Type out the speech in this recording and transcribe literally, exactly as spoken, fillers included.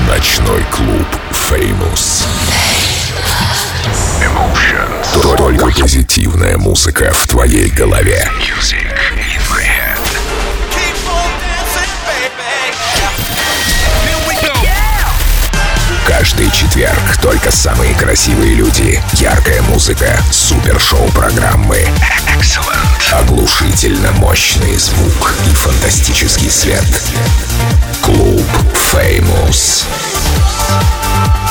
Ночной клуб Famous. Emotion. Только позитивная музыка в твоей голове. Music in my head. Keep on dancing, baby. Here we go. Каждый четверг только самые красивые люди, яркая музыка, супершоу программы. Excellent. Оглушительно мощный звук и фантастический свет. Клуб Famous.